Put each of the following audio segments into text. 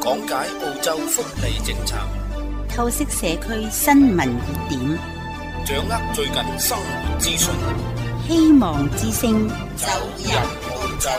講解澳洲福利政策， 透析社區新聞熱點， 掌握最近生活資訊， 希望之聲走入澳洲。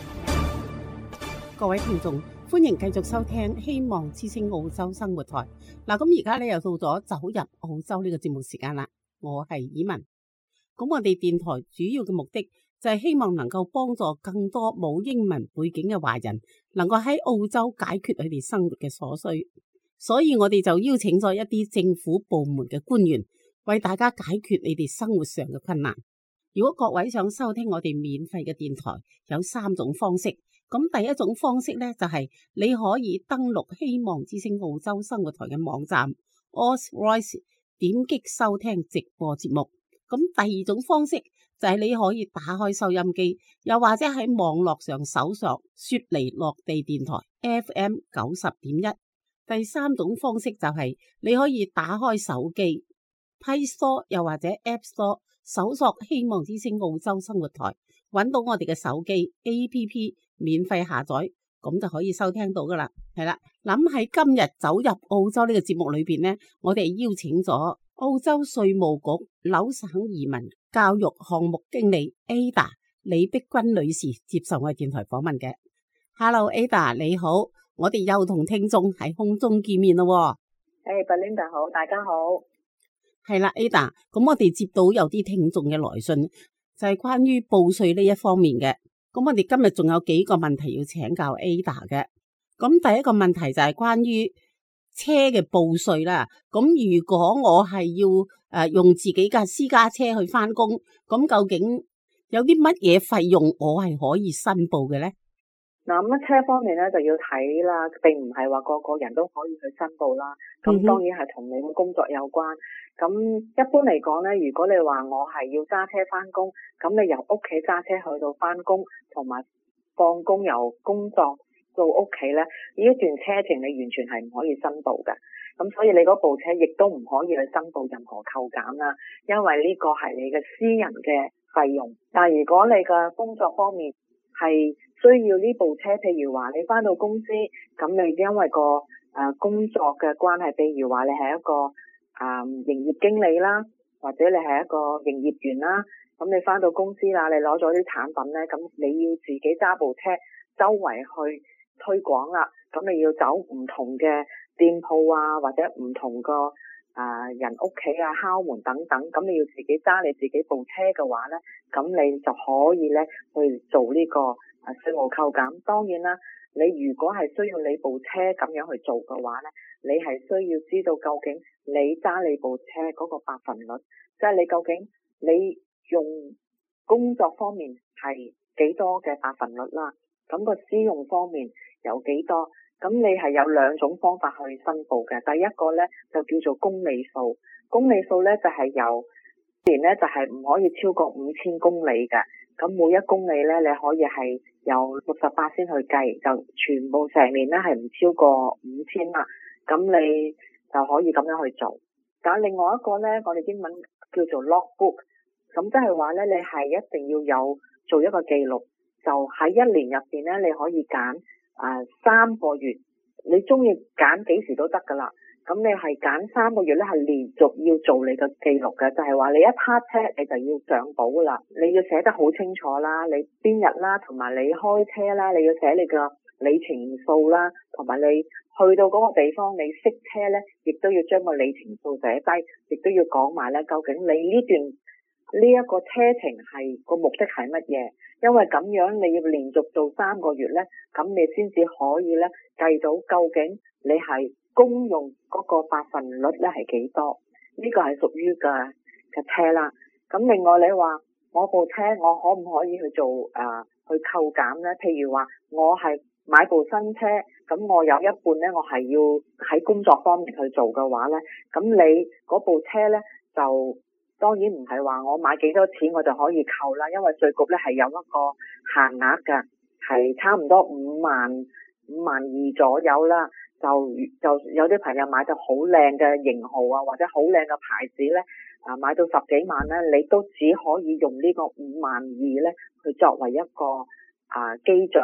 各位聽眾，歡迎繼續收聽希望之聲澳洲生活台。咁而家又到咗走入澳洲呢個節目時間啦。我係以文。咁我哋電台主要嘅目的就係希望能夠幫助更多冇英文背景嘅華人，能夠喺澳洲解決佢哋生活嘅所需。所以我哋就邀請咗一啲政府部門嘅官員，為大家解決你哋生活上嘅困難。如果各位想收聽我哋免費嘅電台，有3種方式。咁第一種方式呢，就係你可以登錄希望之聲澳洲生活台嘅網站 AusVoice， 點擊收聽直播節目。咁第二種方式就係你可以打開收音機，又或者喺網絡上搜索雪梨落地電台 FM 90.1。第三種方式就係你可以打開手機 Play Store 又或者 App Store， 搜索希望之聲澳洲生活台，揾到我哋嘅手機 APP 免費下載，咁就可以收聽到噶啦。係啦，諗喺今日走入澳洲呢個節目裏邊呢，我哋邀請咗澳洲稅務局紐省移民教育項目經理 Ada 李碧君女士接受我哋電台訪問嘅。Hello Ada， 你好，我哋又同聽眾喺空中見面咯。 Belinda 好，大家好。 係啦 Ada， 咁我哋接到有啲聽眾嘅來信，就係關於報稅呢一方面嘅。咁我哋今日仲有幾個問題要請教 Ada 嘅。咁第一個問題就係關於車嘅報稅啦。咁如果我係要用自己嘅私家車去返工，咁究竟有啲乜嘢費用我係可以申報嘅呢？ 嗱，咁車方面咧就要睇啦，並唔係話個個人都可以去申報啦。咁當然係同你嘅工作有關。咁一般嚟講咧，如果你話我係要揸車返工，咁你由屋企揸車去到返工，同埋放工由工作到屋企咧，呢一段車程你完全係唔可以申報嘅。咁所以你嗰部車亦都唔可以去申報任何扣減啦，因為呢個係你嘅私人嘅費用。但係如果你嘅工作方面係需要呢部車，譬如話你返到公司，咁你因為個工作嘅關係，譬如話你係一個營業經理啦，或者你係一個營業員啦，咁你返到公司啦，你攞咗啲產品咧，咁你要自己揸部車周圍去推廣啦，咁你要走唔同嘅店鋪啊，或者唔同個人屋企啊，敲門等等，咁你要自己揸你自己部車嘅話咧，咁你就可以咧去做呢個稅務扣減。當然啦，你如果係需要你部車咁樣去做嘅話咧，你係需要知道究竟你揸你部車嗰個百分率，即係你究竟你用工作方面係幾多嘅百分率啦，咁個私用方面有幾多。咁你係有2種方法去申報嘅。第一個咧就叫做公里數，公里數咧就係由年咧就係唔可以超過5000公里嘅。咁每1公里咧你可以係由68先去計，就全部成年咧係唔超過5000啦。咁你就可以咁樣去做。但另外一個咧，我哋英文叫做 logbook， 咁即係話咧你係一定要有做一個記錄，就喺1年入邊咧你可以揀3個月，你中意揀幾時都得噶啦。咁你係揀3個月咧，係連續要做你嘅記錄嘅，就係話你一撻車你就要上簿噶啦，你要寫得好清楚啦，你邊日啦，同埋你開車啦，你要寫你嘅里程數啦，同埋你去到嗰個地方你識車咧，亦都要將個里程數寫低，亦都要講埋咧，究竟你呢一個車程係個目的係乜嘢？因為咁樣你要連續做3個月咧，咁你先至可以咧計到究竟你係公用嗰個百分率咧係幾多？呢個係屬於嘅車啦。咁另外你話我部車我可唔可以去做去扣減咧？譬如話我係買部新車，咁我有一半咧我係要喺工作方面去做嘅話咧，咁你嗰部車咧就當然唔係話我買幾多錢我就可以扣啦，因為稅局咧係有一個限額嘅，係差唔多52000左右啦。就有啲朋友買到好靚嘅型號啊，或者好靚嘅牌子咧，買到10幾萬咧，你都只可以用呢個52000咧去作為一個基準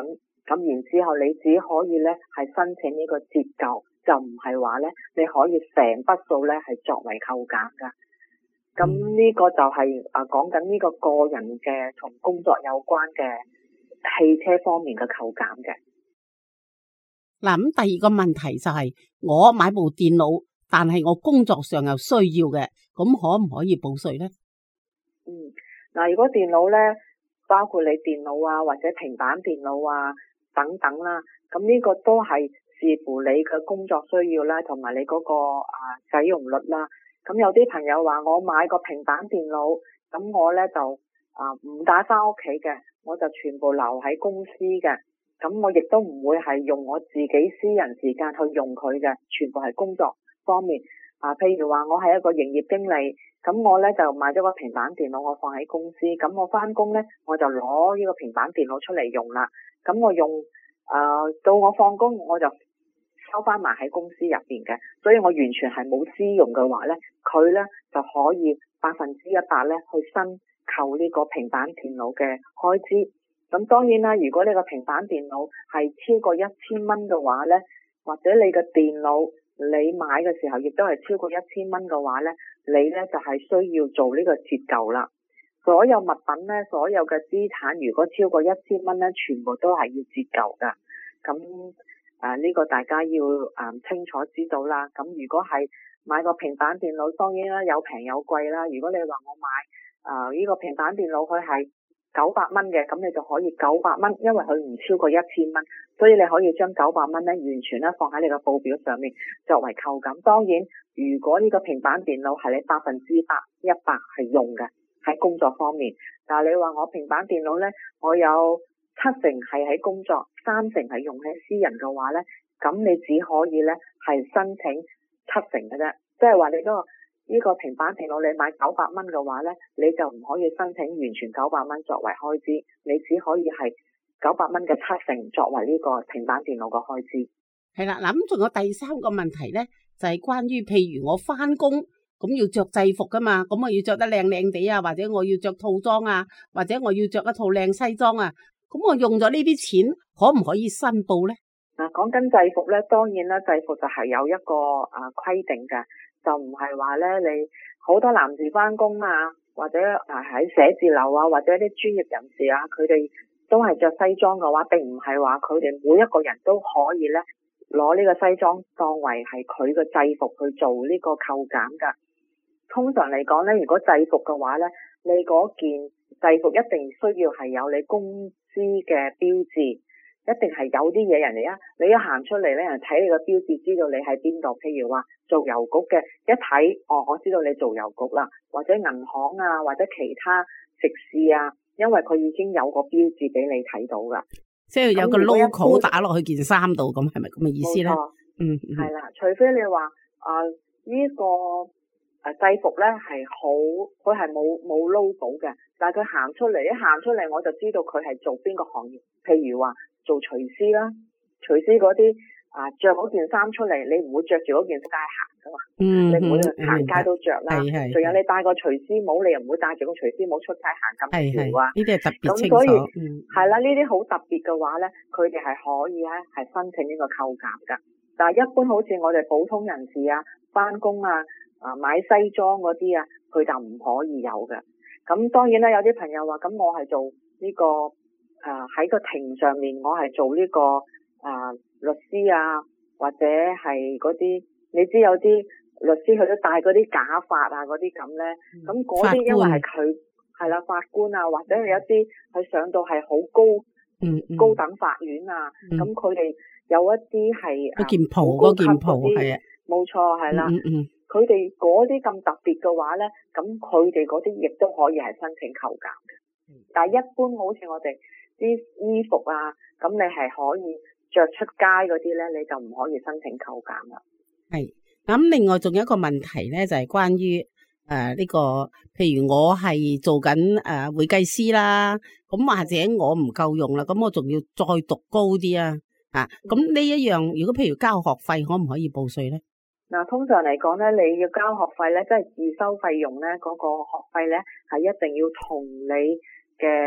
咁然之後你只可以咧係申請呢個折舊，就唔係話咧你可以成筆數咧係作為扣減噶。咁呢個就係講緊呢個個人嘅同工作有關嘅汽車方面嘅扣減嘅。 嗱，咁第二個問題就係我買部電腦，但係我工作上有需要嘅，咁可唔可以報稅咧？ 嗱，如果電腦咧，包括你電腦啊或者平板電腦啊等等啦，咁呢個都係視乎你嘅工作需要啦，同埋你嗰個使用率啦。咁有啲朋友話我買個平板電腦，咁我咧就唔帶翻屋企嘅，我就全部留喺公司嘅。咁我亦都唔會係用我自己私人時間去用佢嘅，全部係工作方面。譬如話我係一個營業經理，咁我咧就買咗個平板電腦，我放喺公司。咁我翻工咧，我就攞呢個平板電腦出嚟用啦。咁我用到我放工，我就收翻埋喺公司入邊嘅，所以我完全係冇私用嘅話咧，佢咧就可以100%咧去申購呢個平板電腦嘅開支。咁當然啦，如果你個平板電腦係超過1000蚊嘅話咧，或者你嘅電腦你買嘅時候亦都係超過1000蚊嘅話咧，你咧就係需要做呢個折舊啦。所有物品咧，所有嘅資產如果超過1000蚊咧，全部都係要折舊噶。咁呢個大家要清楚知道啦。咁如果係買個平板電腦，當然啦有平有貴啦。如果你話我買呢個平板電腦佢係900蚊嘅，咁你就可以900蚊，因為佢唔超過1000蚊，所以你可以將900蚊咧完全咧放喺你個報表上面作為扣減。當然，如果呢個平板電腦係你100%係用嘅喺工作方面，但係你話我平板電腦咧，我有7成係喺工作，3成係用喺私人嘅話咧，咁你只可以咧係申請7成嘅啫，即係話你呢個平板電腦你買900蚊嘅話咧，你就唔可以申請完全900蚊作為開支，你只可以係900蚊嘅7成作為呢個平板電腦嘅開支。 係啦，嗱咁仲有第3個問題咧，就係關於譬如我翻工咁要着制服噶嘛，咁我要着得靚靚地啊，或者我要着套裝啊，或者我要着一套靚西裝啊，咁我用咗呢啲錢可唔可以申報咧？ 講緊制服咧，當然啦，制服就係有一個規定嘅。就唔係話咧，你好多男士翻工啊，或者喺寫字樓啊，或者啲專業人士啊，佢哋都係着西裝嘅話，並唔係話佢哋每一個人都可以咧攞呢個西裝當為係佢嘅制服去做呢個扣減噶。通常嚟講咧，如果制服嘅話咧，你嗰件制服一定需要係有你公司嘅標誌。一定係有啲嘢人哋你一行出嚟咧，人睇你個標誌知道你喺邊度。譬如話做郵局嘅，一睇我知道你做郵局啦，或者銀行啊，或者其他食肆啊，因為佢已經有個標誌俾你睇到噶，即係有個 logo 打落去件衫度，咁係咪咁嘅意思咧？係啦，除非你話呢個制服咧係好，佢係冇 logo 嘅，但係佢行出嚟，一行出嚟我就知道佢係做邊個行業。譬如話做廚師啦，廚師嗰啲着嗰件衫出嚟，你唔會着住嗰件街行噶嘛，你唔會行街都着啦。仲有你戴個廚師帽，你又唔會戴住個廚師帽出街行咁潮啊。呢啲係特別清楚。咁所以係啦，呢啲好特別嘅話咧，佢哋係可以咧係申請呢個扣減噶。但係一般好似我哋普通人士啊，翻工買西裝嗰啲啊，佢就唔可以有嘅。咁當然啦，有啲朋友話，咁我係做呢個喺個庭上面，我係做呢個律師啊，或者係嗰啲，你知有啲律師佢都戴嗰啲假髮啊嗰啲咁咧，咁嗰啲因為係佢係啦法官啊，或者係一啲佢上到係好高等法院啊，咁佢哋有一啲係件袍嗰件袍係啊， 冇錯係啦，佢哋嗰啲咁特別嘅話咧，咁佢哋嗰啲亦都可以係申請扣減嘅。但係一般好似我哋啲衣服啊，咁你係可以着出街嗰啲咧，你就唔可以申請扣減啦。 係，咁另外仲有一個問題咧，就係關於呢個，譬如我係做緊會計師啦，咁或者我唔夠用啦，咁我仲要再讀高啲啊，咁呢一樣，如果譬如交學費，可唔可以報稅咧？ 嗱，通常嚟講咧，你要交學費咧，即係自收費用咧，嗰個學費咧係一定要同你嘅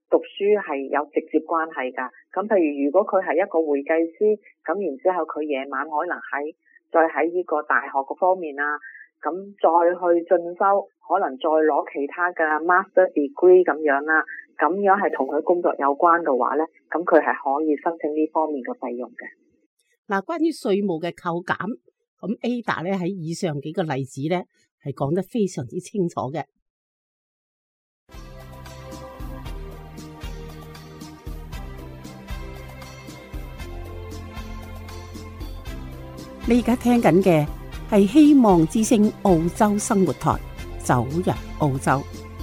讀書係有直接關係㗎。咁譬如果佢係一個會計師，咁然之後佢夜晚可能再喺呢個大學嗰方面啊，咁再去進修，可能再攞其他嘅 master degree 咁樣啦，咁樣係同佢工作有關嘅話咧，咁佢係可以申請呢方面嘅費用嘅。 嗱，關於稅務嘅扣減，咁 Ada 咧喺以上幾個例子咧係講得非常之清楚嘅。你而家聽緊嘅係希望之聲澳洲生活台，走入澳洲。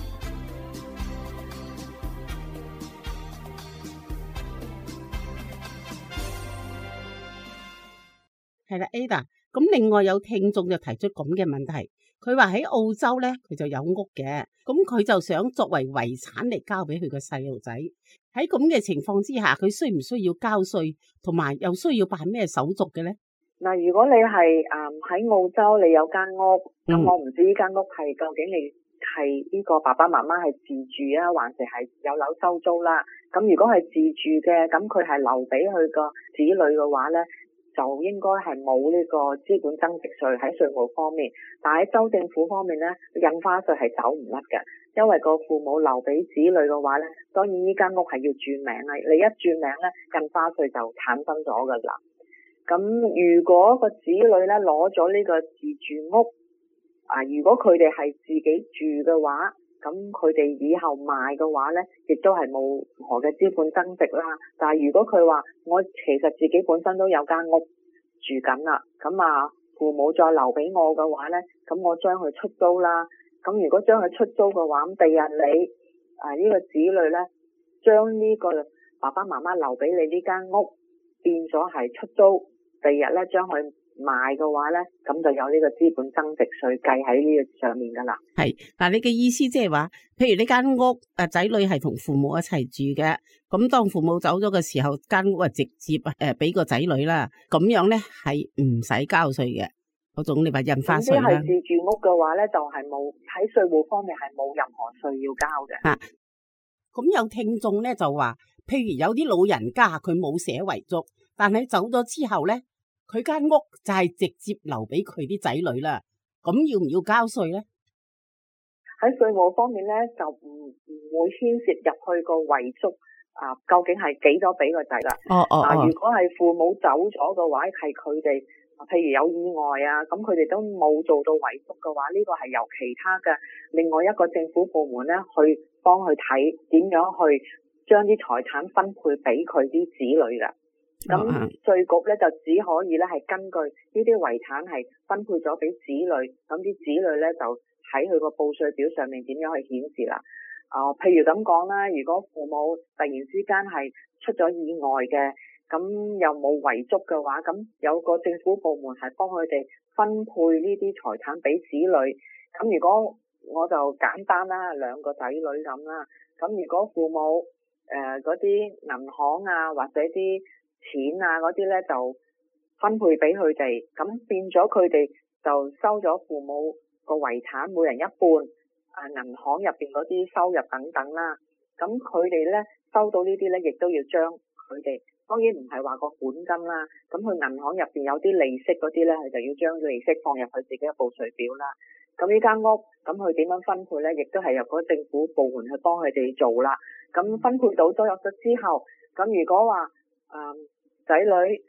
係啦，Ada，咁另外有聽眾就提出咁嘅問題，佢話喺澳洲咧佢就有屋嘅，咁佢就想作為遺產嚟交俾佢個細路仔。喺咁嘅情況之下，佢需唔需要交稅，同埋又需要辦咩手續嘅咧？ 嗱，如果你係喺澳洲，你有間屋，咁我唔知呢間屋係究竟你係呢個爸爸媽媽係自住啊，還是係有樓收租啦？咁如果係自住嘅，咁佢係留俾佢個子女嘅話咧，就應該係冇呢個資本增值稅喺稅務方面。但喺州政府方面咧，印花稅係走唔甩嘅，因為個父母留俾子女嘅話咧，當然呢間屋係要轉名啦，你一轉名咧，印花稅就產生咗噶啦。咁如果個子女咧攞咗呢個自住屋如果佢哋係自己住嘅話，咁佢哋以後賣嘅話咧，亦都係冇任何嘅資本增值啦。但係如果佢話我其實自己本身都有間屋住緊啦，咁父母再留俾我嘅話咧，咁我將佢出租啦。咁如果將佢出租嘅話，咁第日你呢個子女咧將呢個爸爸媽媽留俾你呢間屋變咗係出租。第二日咧將佢賣嘅話咧，咁就有呢個資本增值稅計喺呢個上面噶啦。係， 嗱，你嘅意思即係話，譬如呢間屋仔女係同父母一齊住嘅，咁當父母走咗嘅時候，間屋直接俾個仔女啦，咁樣咧係唔使交稅嘅嗰種，你話印花稅啦。係自住屋嘅話咧，就係冇喺稅務方面係冇任何稅要交嘅。咁有聽眾咧就話，譬如有啲老人家佢冇寫遺囑，但係走咗之後咧，佢間屋就係直接留俾佢啲仔女啦，咁要唔要交稅咧？喺稅務方面咧，就唔會牽涉入去個遺囑究竟係幾多俾個仔啦。如果係父母走咗嘅話，係佢哋譬如有意外咁佢哋都冇做到遺囑嘅話，呢個係由其他嘅另外一個政府部門咧去幫佢睇點樣去將啲財產分配俾佢啲子女噶。咁稅局咧就只可以咧係根據呢啲遺產係分配咗俾子女，咁啲子女咧就喺佢個報稅表上面點樣去顯示啦。譬如咁講啦，如果父母突然之間係出咗意外嘅，咁又冇遺囑嘅話，咁有個政府部門係幫佢哋分配呢啲財產俾子女。咁如果我就簡單啦，兩個仔女咁啦，咁如果父母嗰啲銀行或者啲錢嗰啲咧就分配俾佢哋，咁變咗佢哋就收咗父母個遺產每人一半，銀行入邊嗰啲收入等等啦，咁佢哋咧收到呢啲咧，亦都要將佢哋，當然唔係話個本金啦，咁佢銀行入邊有啲利息嗰啲咧，佢就要將利息放入佢自己嘅報稅表啦。咁呢間屋咁佢點樣分配咧，亦都係由嗰政府部門去幫佢哋做啦。咁分配到咗之後，咁如果話仔女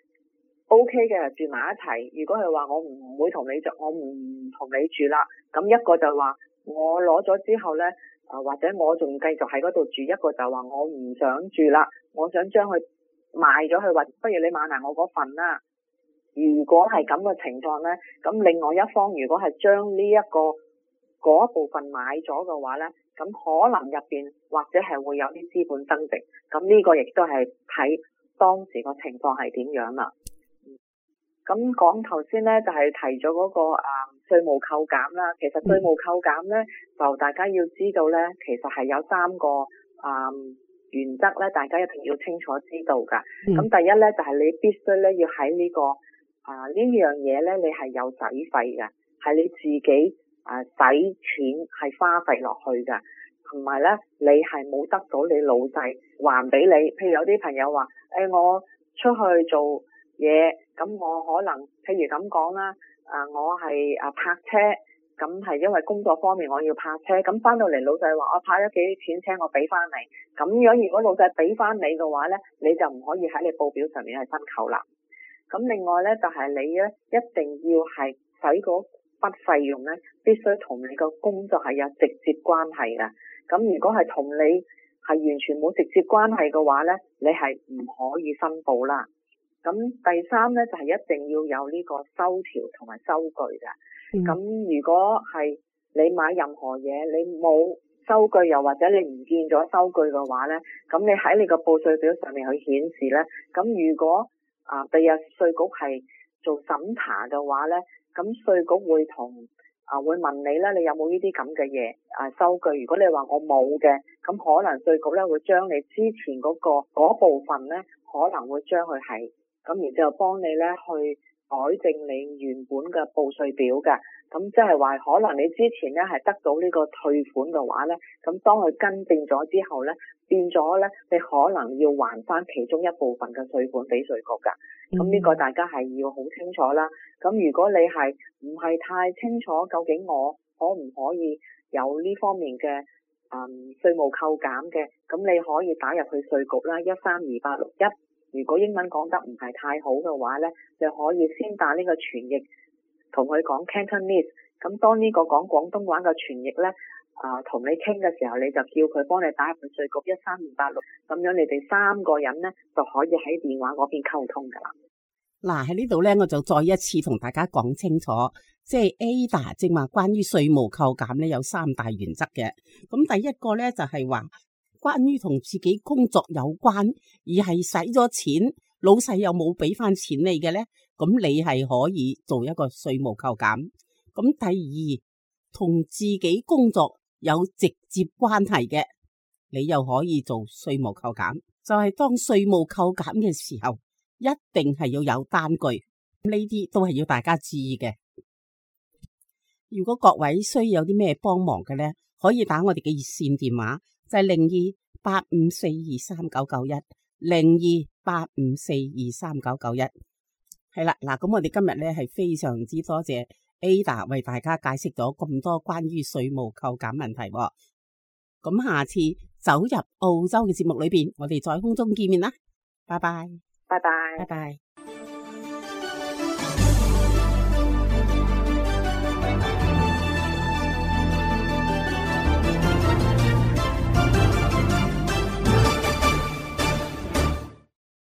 OK 嘅住埋一齊，如果係話我唔會同你住，我唔同你住啦，咁一個就話我攞咗之後咧，或者我仲繼續喺嗰度住，一個就話我唔想住啦，我想將佢賣咗去，或不如你買埋我嗰份啦。如果係咁嘅情況咧，咁另外一方如果係將呢嗰一部分買咗嘅話咧，咁可能入邊或者係會有啲資本增值，咁呢個亦都係睇當時個情況係點樣啦。咁講頭先咧就係提咗嗰個稅務扣減啦。其實稅務扣減咧就大家要知道咧，其實係有3個原則咧，大家一定要清楚知道噶。咁第一咧就係你必須咧要喺呢個呢樣嘢咧，你係有使費嘅，係你自己使錢係花費落去噶。 同埋咧你係冇得到你老細還俾你。譬如有啲朋友話我出去做嘢，咁我可能譬如咁講啦，我係泊車，咁係因為工作方面我要泊車，咁翻到嚟老細話我泊咗幾錢車，我俾翻你。咁樣如果老細俾翻你嘅話咧，你就唔可以喺你報表上面係申扣啦。咁另外咧就係你咧一定要係使嗰筆費用咧，必須同你個工作係有直接關係嘅。咁如果係同你係完全冇直接關係嘅話咧，你係唔可以申報啦。咁第三咧就係一定要有呢個收條同埋收據嘅。咁如果係你買任何嘢你冇收據，又或者你唔見咗收據嘅話咧，咁你喺你個報稅表上面去顯示咧，咁如果第日稅局係做審查嘅話咧，咁稅局會會問你咧，你有冇呢啲咁嘅嘢收據？如果你話我冇嘅，咁可能稅局咧會將你之前嗰部分咧，可能會將佢係咁，然之後幫你咧去改正你原本嘅報稅表嘅。咁即係話可能你之前咧係得到呢個退款嘅話咧，咁當佢更正咗之後咧，變咗咧你可能要還翻其中一部分嘅稅款俾稅局噶。咁呢個大家係要好清楚啦。咁如果你係唔係太清楚究竟我可唔可以有呢方面嘅稅務扣減嘅，咁你可以打入去稅局啦，13281。如果英文講得唔係太好嘅話咧，你可以先打呢個傳譯同佢講 Cantonese。咁當呢個講廣東話嘅傳譯咧同你傾嘅時候，你就叫佢幫你打入去稅局13286，咁樣你哋3個人咧就可以喺電話嗰邊溝通噶啦。 嗱，喺呢度咧，我就再一次同大家講清楚，即係 Ada 正話關於稅務扣減咧有3大原則嘅。咁第一個咧就係話關於同自己工作有關，而係使咗錢，老細又冇俾翻錢你嘅咧，咁你係可以做一個稅務扣減。咁第二，同自己工作有直接關係嘅，你又可以做稅務扣減。就係當稅務扣減嘅時候，一定係要有單據，呢啲都係要大家注意嘅。如果各位需要有啲咩幫忙嘅咧，可以打我哋嘅熱線電話，就係0285423991，0285423991。係啦，嗱，咁我哋今日咧係非常之多謝 Ada 為大家解釋咗咁多關於稅務扣減問題。咁下次走入澳洲嘅節目裏邊，我哋在空中見面啦，拜拜， 拜拜， 拜拜。